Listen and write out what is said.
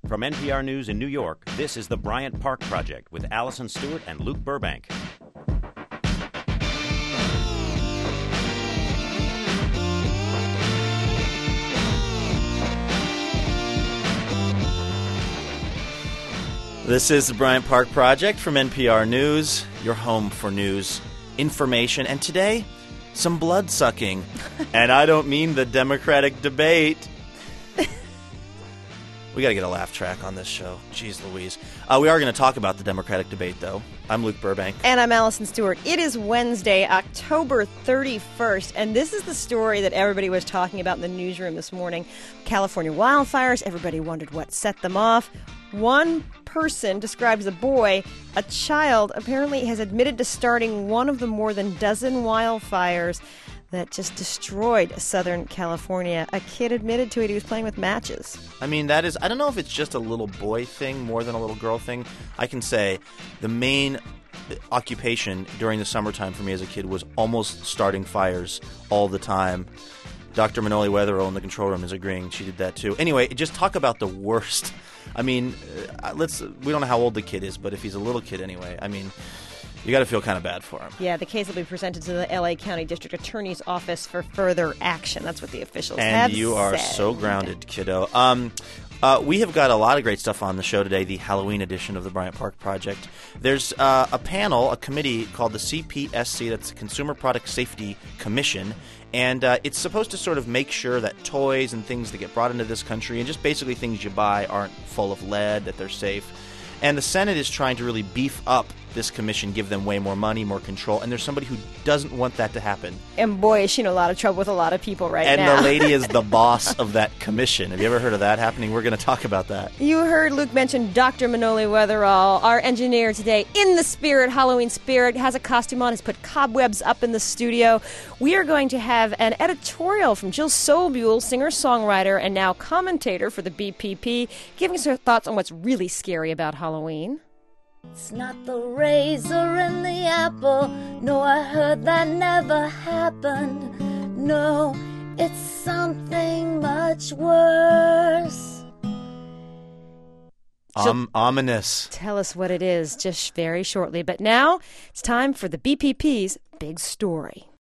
From NPR News in New York, this is the Bryant Park Project with Allison Stewart and Luke Burbank. This is the Bryant Park Project from NPR News, your home for news, information, and today, some blood-sucking. And I don't mean the Democratic debate. We got to get a laugh track on this show. Jeez Louise. We are going to talk about the Democratic debate, though. I'm Luke Burbank. And I'm Allison Stewart. It is Wednesday, October 31st, and this is the story that everybody was talking about in the newsroom this morning. California wildfires, everybody wondered what set them off. One person describes a boy, a child, apparently has admitted to starting one of the more than dozen wildfires that just destroyed Southern California. A kid admitted to it. He was playing with matches. I mean, that is, I don't know if it's just a little boy thing more than a little girl thing. I can say the main occupation during the summertime for me as a kid was almost starting fires all the time. Dr. Manoli Weatherall in the control room is agreeing. She did that too. Anyway, just talk about the worst. I mean, we don't know how old the kid is, but if he's a little kid anyway, I mean, you got to feel kind of bad for him. Yeah, the case will be presented to the L.A. County District Attorney's Office for further action. That's what the officials have said. And you are so grounded, kiddo. We have got a lot of great stuff on the show today, the Halloween edition of the Bryant Park Project. There's a panel, a committee called the CPSC, that's the Consumer Product Safety Commission, and it's supposed to sort of make sure that toys and things that get brought into this country and just basically things you buy aren't full of lead, that they're safe. And the Senate is trying to really beef up this commission, give them way more money, more control, and there's somebody who doesn't want that to happen. And boy, is she in a lot of trouble with a lot of people now. And the lady is the boss of that commission. Have you ever heard of that happening? We're going to talk about that. You heard Luke mention Dr. Manoli Weatherall, our engineer today, in the spirit, Halloween spirit, has a costume on, has put cobwebs up in the studio. We are going to have an editorial from Jill Sobule, singer-songwriter and now commentator for the BPP, giving us her thoughts on what's really scary about Halloween. It's not the razor in the apple. No, I heard that never happened. No, it's something much worse. Ominous. Tell us what it is just very shortly. But now it's time for the BPP's Big Story.